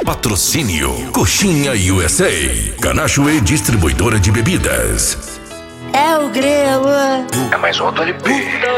Patrocínio Coxinha USA, Canachoe Distribuidora de Bebidas. É o grego. É mais um do LP.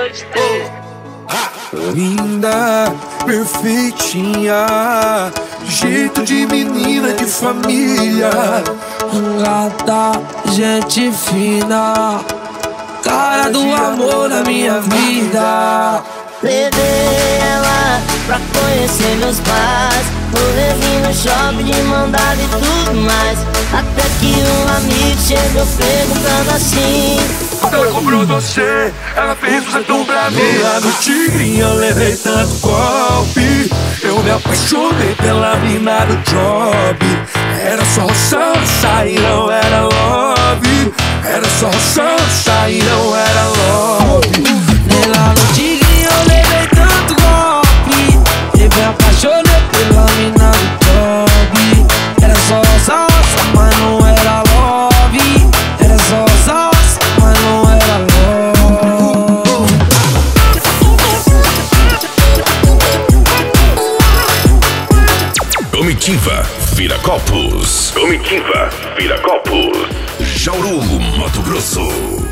Linda, perfeitinha, jeito de menina de família, gata, gente fina, cara do amor na minha vida. Levei ela pra conhecer meus pais, rolei no shopping de mão dada e tudo mais. Até que um amigo chegou perguntando assim: quando ela comprou você, ela fez o tão pra mim. Lá no Tigrinho eu levei tanto golpe, eu me apaixonei pela mina do job. Era só salsa e não era love. Era só salsa e não era love. Lá no Tigrinho eu levei tanto golpe, eu me apaixonei pela mina do job. Era só salsa, mas não era love. Era só salsa, mas não era love. Comitiva Viracopos. Comitiva Viracopos. Jauru, Mato Grosso.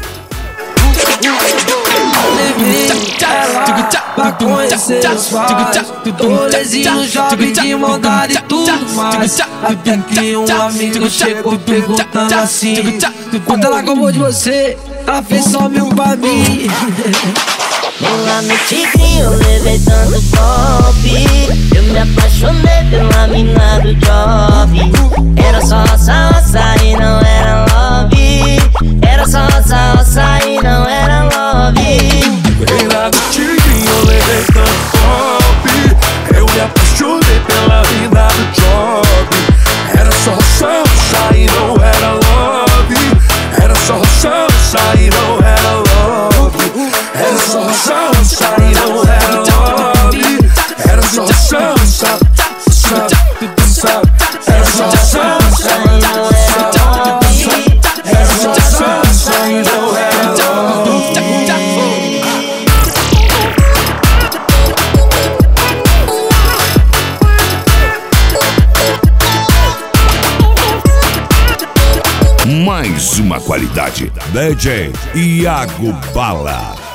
Levei ela pra conhecer os pais, rolezinho no shopping de maldade e tudo mais. Até que um amigo chegou perguntando assim: quando ela gostou de você, ela fez só mil pra mim. lá no Tigrinho eu levei tanto golpe, eu me apaixonei pela mina do job. Era só salsa e não era love. Era só salsa e não era love. Ei, lá no Tigrinho eu levei tanto golpe, eu me apaixonei pela mina do job. Era só salsa e não era love. Era só salsa e não era love. Era só salsa e não era love. Era só salsa, era só salsa e não era love. Era só salsa e não era love. Mais uma qualidade. DJ Iago Bala.